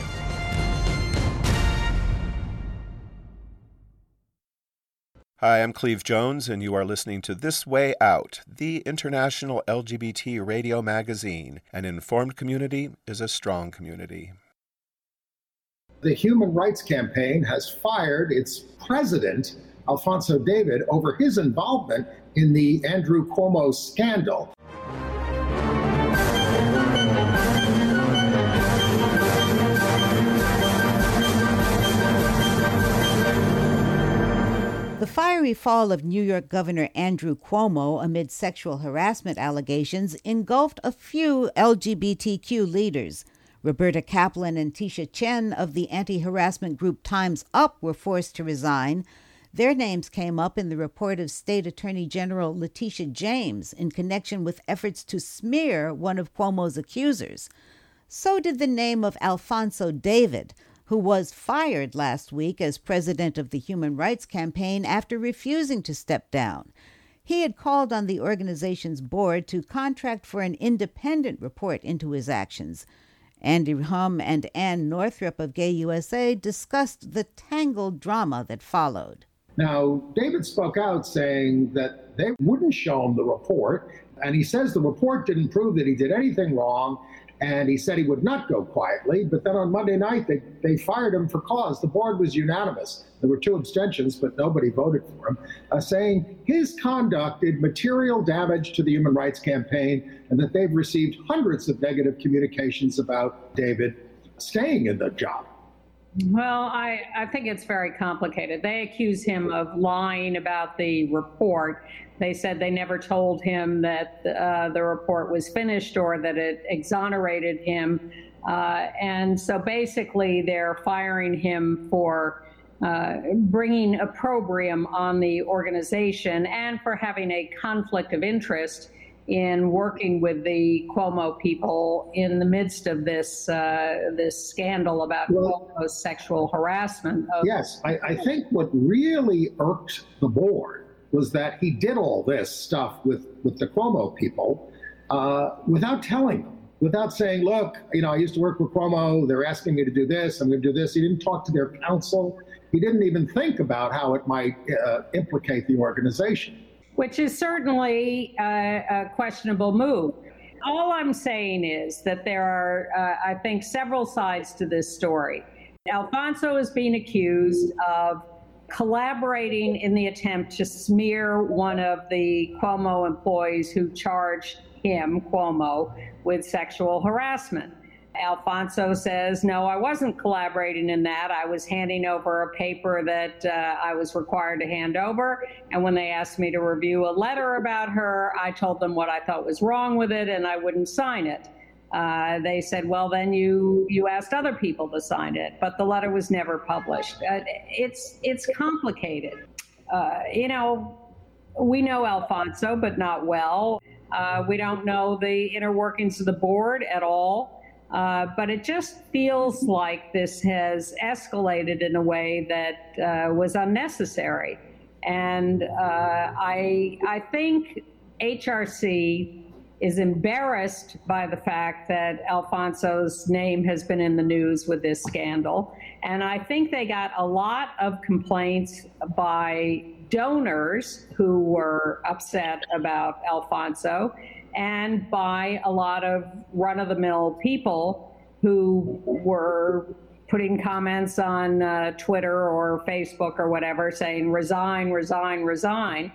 Hi, I'm Cleve Jones, and you are listening to This Way Out, the international L G B T radio magazine. An informed community is a strong community. The Human Rights Campaign has fired its president, Alfonso David, over his involvement in the Andrew Cuomo scandal. The fiery fall of New York Governor Andrew Cuomo amid sexual harassment allegations engulfed a few L G B T Q leaders. Roberta Kaplan and Tisha Chen of the anti-harassment group Time's Up were forced to resign. Their names came up in the report of State Attorney General Letitia James in connection with efforts to smear one of Cuomo's accusers. So did the name of Alfonso David, who was fired last week as president of the Human Rights Campaign after refusing to step down. He had called on the organization's board to contract for an independent report into his actions. Andy Hum and Ann Northrup of Gay U S A discussed the tangled drama that followed. Now, David spoke out saying that they wouldn't show him the report, and he says the report didn't prove that he did anything wrong, and he said he would not go quietly. But then on Monday night, they, they fired him for cause. The board was unanimous. There were two abstentions, but nobody voted for him, uh, saying his conduct did material damage to the Human Rights Campaign and that they've received hundreds of negative communications about David staying in the job. Well, I, I think it's very complicated. They accuse him of lying about the report. They said they never told him that uh, the report was finished or that it exonerated him. Uh, and so basically they're firing him for uh, bringing opprobrium on the organization and for having a conflict of interest in working with the Cuomo people in the midst of this uh, this scandal about well, Cuomo's sexual harassment. Of- yes, I, I think what really irked the board was that he did all this stuff with, with the Cuomo people uh, without telling them, without saying, look, you know, I used to work with Cuomo, they're asking me to do this, I'm going to do this. He didn't talk to their counsel. He didn't even think about how it might uh, implicate the organization. Which is certainly a, a questionable move. All I'm saying is that there are, uh, I think, several sides to this story. Alfonso is being accused of collaborating in the attempt to smear one of the Cuomo employees who charged him, Cuomo, with sexual harassment. Alfonso says, no, I wasn't collaborating in that. I was handing over a paper that uh, I was required to hand over. And when they asked me to review a letter about her, I told them what I thought was wrong with it and I wouldn't sign it. Uh, they said, well, then you you asked other people to sign it, but the letter was never published. Uh, it's, it's complicated. Uh, you know, we know Alfonso, but not well. Uh, we don't know the inner workings of the board at all. Uh, but it just feels like this has escalated in a way that uh, was unnecessary. And uh, I, I think H R C is embarrassed by the fact that Alfonso's name has been in the news with this scandal. And I think they got a lot of complaints by donors who were upset about Alfonso, and by a lot of run-of-the-mill people who were putting comments on uh, Twitter or Facebook or whatever saying, resign, resign, resign.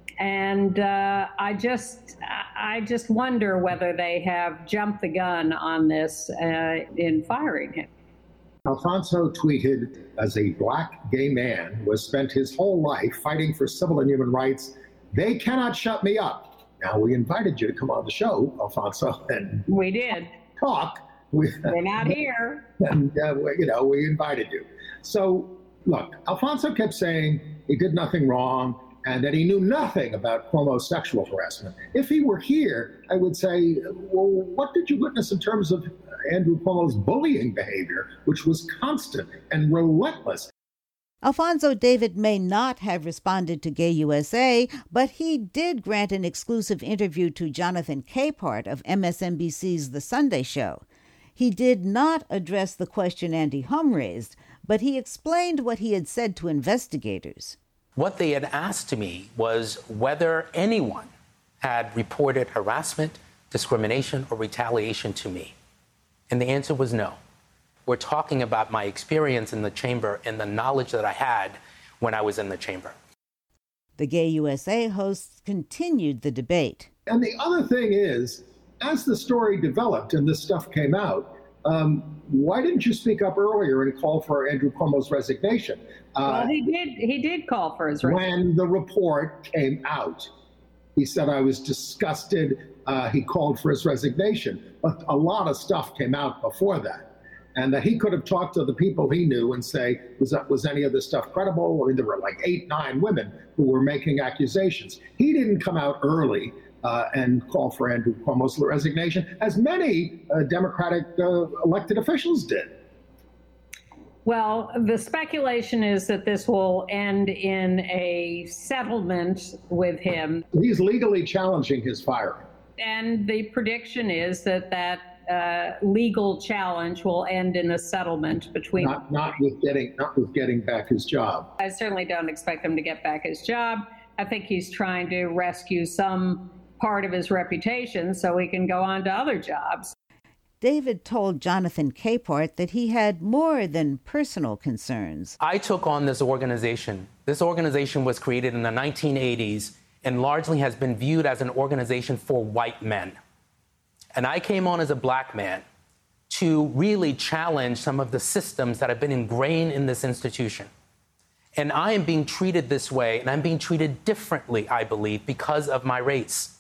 And uh, I just I just wonder whether they have jumped the gun on this uh, in firing him. Alfonso tweeted, as a black gay man who has spent his whole life fighting for civil and human rights, they cannot shut me up. Now, we invited you to come on the show, Alfonso, and we did talk. We, We're not here. And, uh, you know, we invited you. So, look, Alfonso kept saying he did nothing wrong and that he knew nothing about Cuomo's sexual harassment. If he were here, I would say, well, what did you witness in terms of Andrew Cuomo's bullying behavior, which was constant and relentless? Alfonso David may not have responded to Gay U S A, but he did grant an exclusive interview to Jonathan Capehart of M S N B C's The Sunday Show. He did not address the question Andy Humm raised, but he explained what he had said to investigators. What they had asked me was whether anyone had reported harassment, discrimination, or retaliation to me. And the answer was no. We're talking about my experience in the chamber and the knowledge that I had when I was in the chamber. The Gay U S A hosts continued the debate. And the other thing is, as the story developed and this stuff came out, um, why didn't you speak up earlier and call for Andrew Cuomo's resignation? Uh, well, he did. He did call for his resignation. When the report came out, he said, I was disgusted. Uh, he called for his resignation. But a lot of stuff came out before that. And that he could have talked to the people he knew and say, was that, was any of this stuff credible? I mean, there were like eight, nine women who were making accusations. He didn't come out early uh, and call for Andrew Cuomo's resignation, as many uh, Democratic uh, elected officials did. Well, the speculation is that this will end in a settlement with him. He's legally challenging his firing. And the prediction is that that Uh, legal challenge will end in a settlement between not, not with getting not with getting back his job. I certainly don't expect him to get back his job. I think he's trying to rescue some part of his reputation so he can go on to other jobs. David told Jonathan Capehart that he had more than personal concerns. I took on this organization. This organization was created in the nineteen eighties and largely has been viewed as an organization for white men. And I came on as a black man to really challenge some of the systems that have been ingrained in this institution. And I am being treated this way, and I'm being treated differently, I believe, because of my race.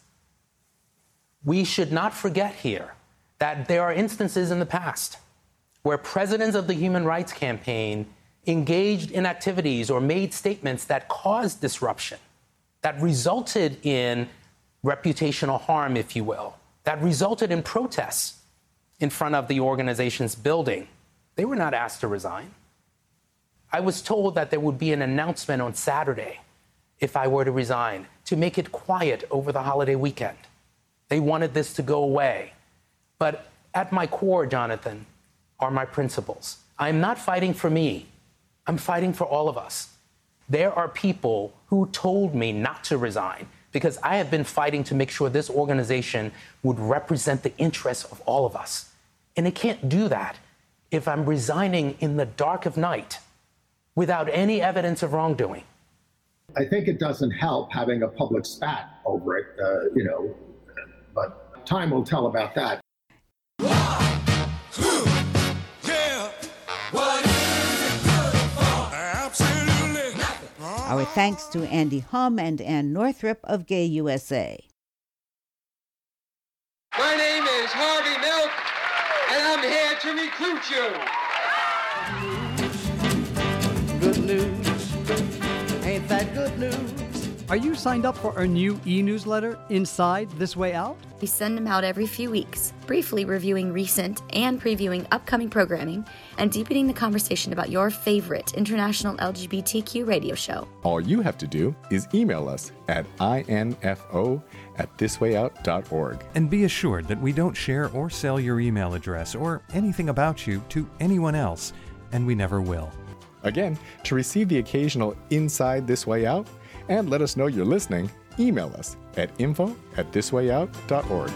We should not forget here that there are instances in the past where presidents of the Human Rights Campaign engaged in activities or made statements that caused disruption, that resulted in reputational harm, if you will, that resulted in protests in front of the organization's building. They were not asked to resign. I was told that there would be an announcement on Saturday if I were to resign, to make it quiet over the holiday weekend. They wanted this to go away. But at my core, Jonathan, are my principles. I'm not fighting for me. I'm fighting for all of us. There are people who told me not to resign because I have been fighting to make sure this organization would represent the interests of all of us. And it can't do that if I'm resigning in the dark of night without any evidence of wrongdoing. I think it doesn't help having a public spat over it, uh, you know, but time will tell about that. Our thanks to Andy Hum and Ann Northrup of Gay U S A. My name is Harvey Milk, and I'm here to recruit you. Good news, ain't that good news? Are you signed up for our new e-newsletter, Inside This Way Out? We send them out every few weeks, briefly reviewing recent and previewing upcoming programming and deepening the conversation about your favorite international L G B T Q radio show. All you have to do is email us at info at thiswayout dot org. And be assured that we don't share or sell your email address or anything about you to anyone else, and we never will. Again, to receive the occasional Inside This Way Out and let us know you're listening, email us at info at thiswayout dot org.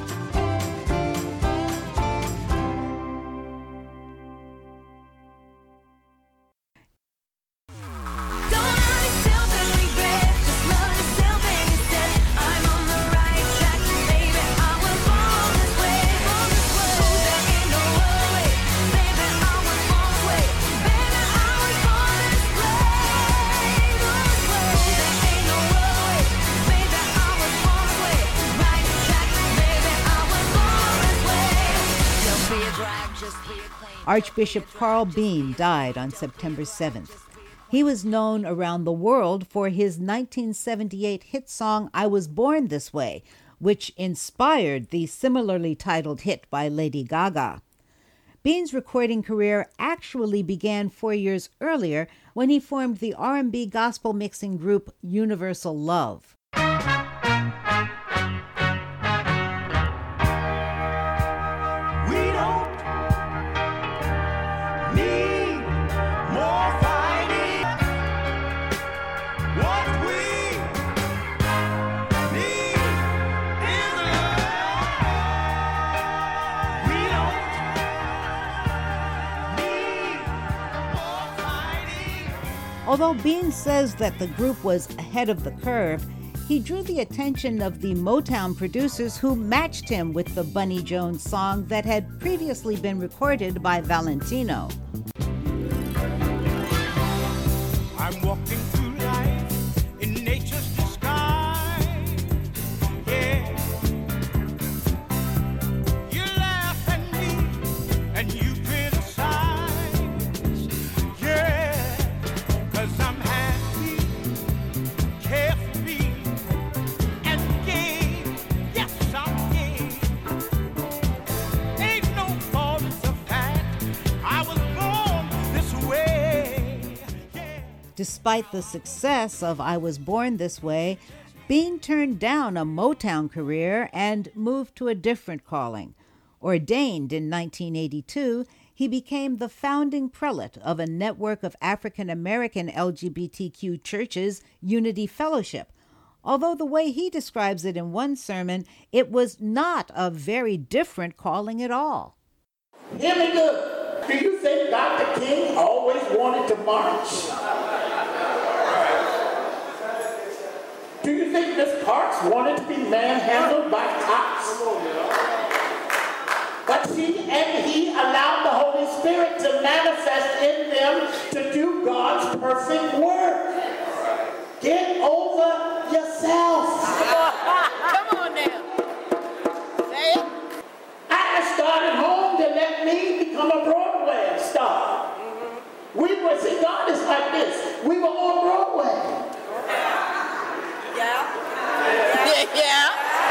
Archbishop Carl Bean died on September seventh. He was known around the world for his nineteen seventy-eight hit song, I Was Born This Way, which inspired the similarly titled hit by Lady Gaga. Bean's recording career actually began four years earlier when he formed the R and B gospel mixing group Universal Love. Although Bean says that the group was ahead of the curve, he drew the attention of the Motown producers who matched him with the Bunny Jones song that had previously been recorded by Valentino. I'm walking through life in nature's disguise, yeah. You laugh at me and you criticize, yeah. Cause I'm happy, carefree, and gay, yes I'm gay. Ain't no fault, it's a fact, I was born this way. Despite the success of I Was Born This Way, Bean turned down a Motown career and moved to a different calling. Ordained in nineteen eighty-two, he became the founding prelate of a network of African American L G B T Q churches, Unity Fellowship. Although the way he describes it in one sermon, it was not a very different calling at all. Hear me good. Do you think Doctor King always wanted to march? Do you think Miss Parks wanted to be manhandled by cops? But she and he allowed the Holy Spirit to manifest in them to do God's perfect work. Get over yourself. Come on now. Say it. I asked God at home to let me become a Broadway star. Mm-hmm. We were, see, God is like this. We were on Broadway. Yeah. Yeah. Yeah.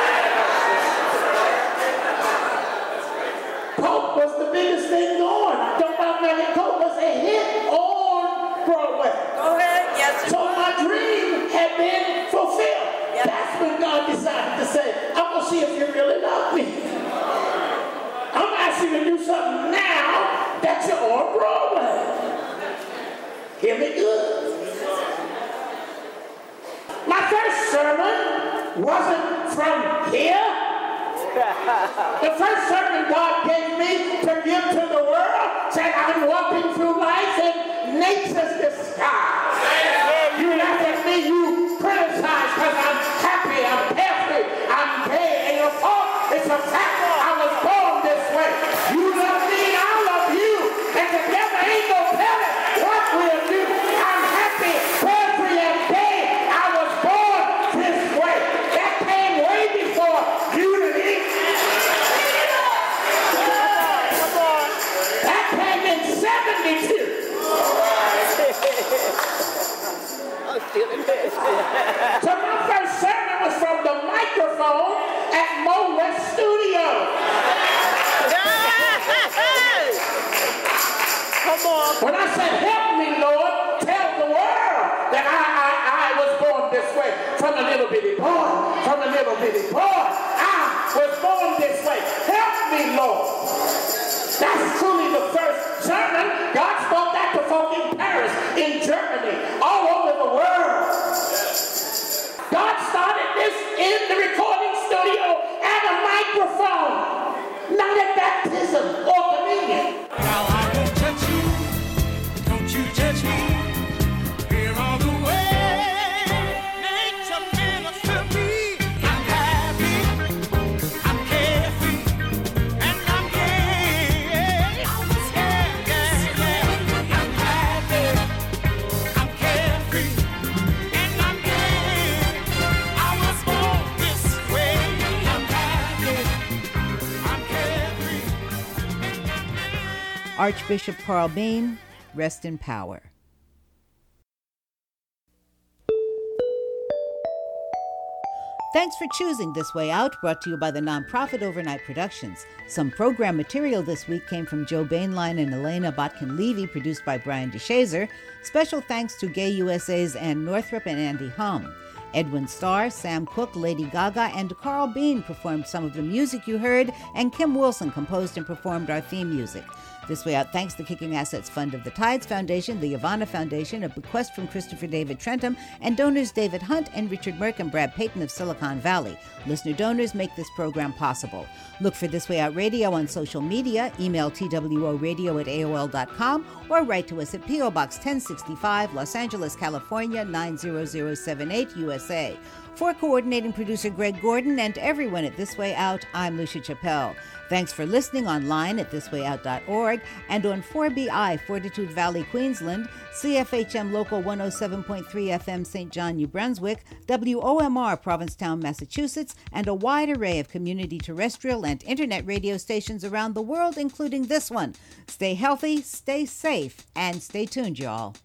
Coke was the biggest thing going. Don't about Nelly Coke was a hit on Broadway. Go ahead. Yes. So my dream had been fulfilled. Yep. That's when God decided to say, I'm going to see if you really love me. I'm asking you to do something now that you're on Broadway. Hear me good. My first sermon wasn't from here. The first sermon God gave me to give to the world said, I'm walking through life in nature's disguise. You laugh at me, you criticize because I'm happy, I'm carefree, I'm gay. And your fault, it's a fact I was born this way. You love me and I love you. And together ain't no telling what we'll do. I'm happy, carefree, and gay. I was born this way. That came way before unity. That came in seventy-two. So my first sermon was from the microphone at Mo West Studio. Come on. When I said, help me, Lord, tell the world that I, I, I was born this way. From a little bitty boy, from a little bitty boy, I was born this way. Help me, Lord. That's truly the first sermon. God spoke that to folk in Paris, in Germany, all over the world. God started this in the recording studio at a microphone, not at baptism or communion. Now I won't touch you, don't you touch me. Here all the way, nature minister me. I'm happy, I'm carefree, and I'm gay. I'm scared, yeah, yeah. I'm happy, I'm carefree, and I'm gay. I was born this way. I'm happy, I'm carefree. Archbishop Carl Bean, rest in power. Thanks for choosing This Way Out, brought to you by the nonprofit Overnight Productions. Some program material this week came from Joe Bainline and Elena Botkin-Levy, produced by Brian DeShazer. Special thanks to Gay U S A's Ann Northrup and Andy Hum. Edwin Starr, Sam Cooke, Lady Gaga, and Carl Bean performed some of the music you heard, and Kim Wilson composed and performed our theme music. This Way Out thanks the Kicking Assets Fund of the Tides Foundation, the Ivana Foundation, a bequest from Christopher David Trentham, and donors David Hunt and Richard Merck and Brad Payton of Silicon Valley. Listener donors make this program possible. Look for This Way Out Radio on social media, email T W O radio at A O L dot com, or write to us at P O Box ten sixty-five, Los Angeles, California, nine zero zero seven eight, U S A. For coordinating producer Greg Gordon and everyone at This Way Out, I'm Lucia Chappelle. Thanks for listening online at this way out dot org and on four B I, Fortitude Valley, Queensland, C F H M Local one oh seven point three F M, Saint John, New Brunswick, W O M R, Provincetown, Massachusetts, and a wide array of community terrestrial and internet radio stations around the world, including this one. Stay healthy, stay safe, and stay tuned, y'all.